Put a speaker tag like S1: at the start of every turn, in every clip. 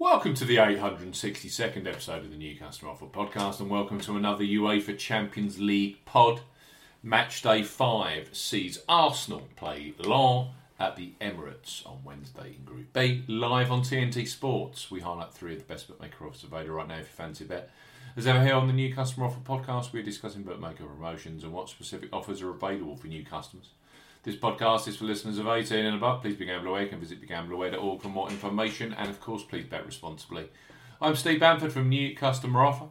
S1: Welcome to the 862nd episode of the New Customer Offer podcast, and welcome to another UEFA Champions League pod. Match day 5 sees Arsenal play Lens at the Emirates on Wednesday in Group B, live on TNT Sports. We highlight 3 of the best bookmaker offers available right now if you fancy a bet. As ever here on the New Customer Offer podcast, we're discussing bookmaker promotions and what specific offers are available for new customers. This podcast is for listeners of 18 and above. Please be gamble aware. You can visit begambleaware.org for more information, and of course, please bet responsibly. I'm Steve Bamford from New Customer Offer,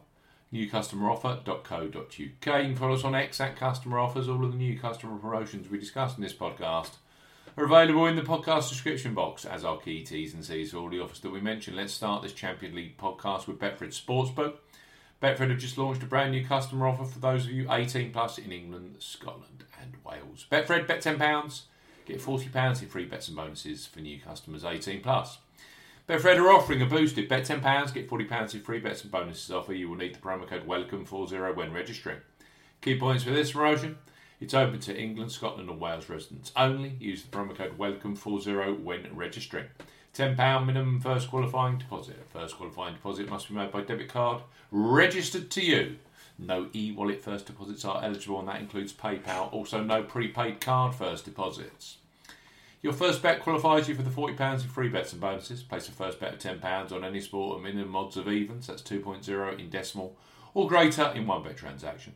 S1: newcustomeroffer.co.uk. You can follow us on X at Customer Offers. All of the new customer promotions we discuss in this podcast are available in the podcast description box as our key T's and C's for all the offers that we mentioned. Let's start this Champions League podcast with Betfred Sportsbook. Betfred have just launched a brand new customer offer for those of you 18 plus in England, Scotland and Wales. Betfred, bet £10, get £40 in free bets and bonuses for new customers 18 plus. Betfred are offering a boosted bet £10, get £40 in free bets and bonuses offer. You will need the promo code WELCOME40 when registering. Key points for this promotion: it's open to England, Scotland and Wales residents only. Use the promo code WELCOME40 when registering. £10 minimum first qualifying deposit. First qualifying deposit must be made by debit card registered to you. No e-wallet first deposits are eligible, and that includes PayPal. Also, no prepaid card first deposits. Your first bet qualifies you for the £40 in free bets and bonuses. Place a first bet of £10 on any sport at minimum odds of evens, that's 2.0 in decimal, or greater in one bet transaction.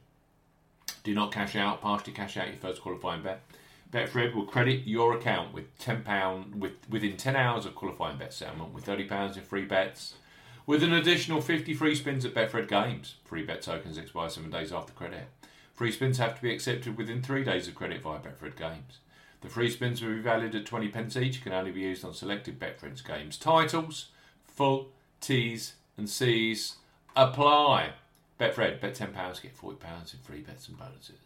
S1: Do not cash out, partially cash out your first qualifying bet. Betfred will credit your account with £10 within 10 hours of qualifying bet settlement, with £30 in free bets, with an additional 50 free spins at Betfred games. Free bet tokens expire 7 days after credit. Free spins have to be accepted within 3 days of credit via Betfred games. The free spins will be valued at 20p each, can only be used on selected Betfred games. Titles, full T's and C's apply. Betfred, bet £10, get £40 in free bets and bonuses.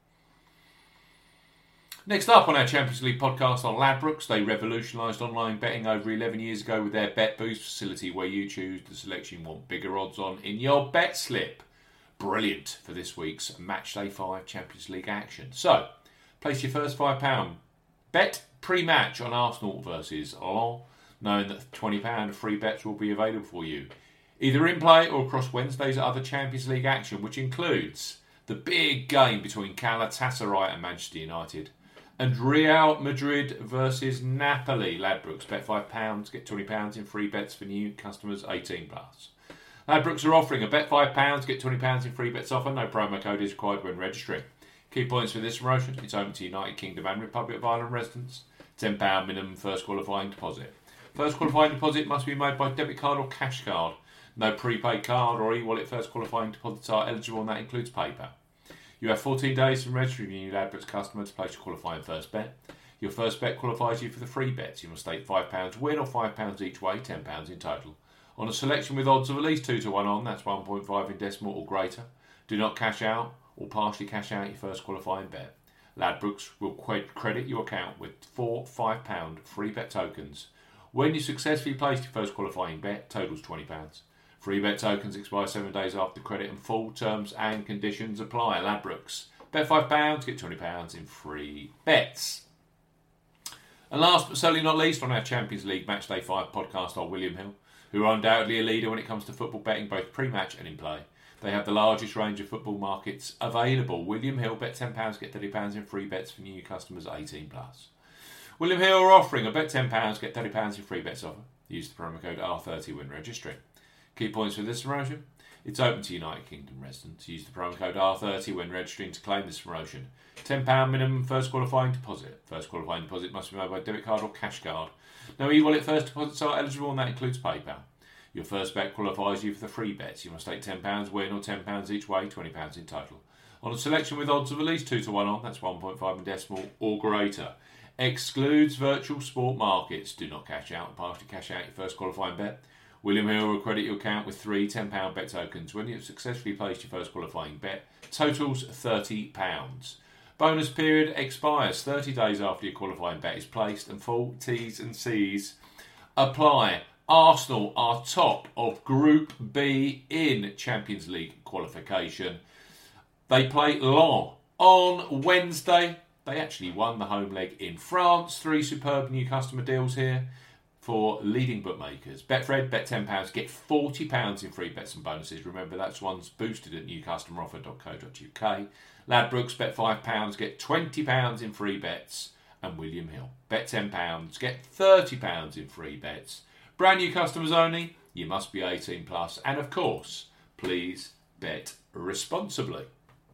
S1: Next up on our Champions League podcast are Ladbrokes. They revolutionised online betting over 11 years ago with their Bet Boost facility, where you choose the selection you want bigger odds on in your bet slip. Brilliant for this week's Matchday 5 Champions League action. So, place your first £5 bet pre-match on Arsenal versus Lens, knowing that £20 free bets will be available for you, either in play or across Wednesday's other Champions League action, which includes the big game between Galatasaray and Manchester United, and Real Madrid versus Napoli. Ladbrokes, bet £5, get £20 in free bets for new customers 18 plus. Ladbrokes are offering a bet £5, get £20 in free bets offer. No promo code is required when registering. Key points for this promotion: it's open to United Kingdom and Republic of Ireland residents. £10 minimum first qualifying deposit. First qualifying deposit must be made by debit card or cash card. No prepaid card or e-wallet first qualifying deposits are eligible, and that includes PayPal. You have 14 days from registering your new Ladbrokes customer to place your qualifying first bet. Your first bet qualifies you for the free bets. You must stake £5 win or £5 each way, £10 in total, on a selection with odds of at least 2 to 1 on, that's 1.5 in decimal or greater. Do not cash out or partially cash out your first qualifying bet. Ladbrokes will credit your account with 4 £5 free bet tokens when you successfully place your first qualifying bet, totals £20. Free bet tokens expire 7 days after credit, and full terms and conditions apply. Ladbrokes, bet £5, get £20 in free bets. And last but certainly not least on our Champions League Matchday 5 podcast are William Hill, who are undoubtedly a leader when it comes to football betting, both pre-match and in play. They have the largest range of football markets available. William Hill, bet £10, get £30 in free bets for new customers 18 plus. William Hill are offering a bet £10, get £30 in free bets offer. Use the promo code R30 when registering. Key points for this promotion: it's open to United Kingdom residents. Use the promo code R30 when registering to claim this promotion. £10 minimum first qualifying deposit. First qualifying deposit must be made by debit card or cash card. No e-wallet first deposits are eligible, and that includes PayPal. Your first bet qualifies you for the free bets. You must stake £10 win or £10 each way, £20 in total, on a selection with odds of at least 2 to 1 on, that's 1.5 in decimal or greater. Excludes virtual sport markets. Do not cash out and partially cash out your first qualifying bet. William Hill will credit your account with 3 £10 bet tokens when you have successfully placed your first qualifying bet. Totals £30. Bonus period expires 30 days after your qualifying bet is placed, and full T's and C's apply. Arsenal are top of Group B in Champions League qualification. They play Lens on Wednesday. They actually won the home leg in France. 3 superb new customer deals here. for leading bookmakers. Betfred, bet £10, get £40 in free bets and bonuses. Remember, that's one's boosted at newcustomeroffer.co.uk. Ladbrokes, bet £5, get £20 in free bets. And William Hill, bet £10, get £30 in free bets. Brand new customers only. You must be 18 plus. And of course, please bet responsibly.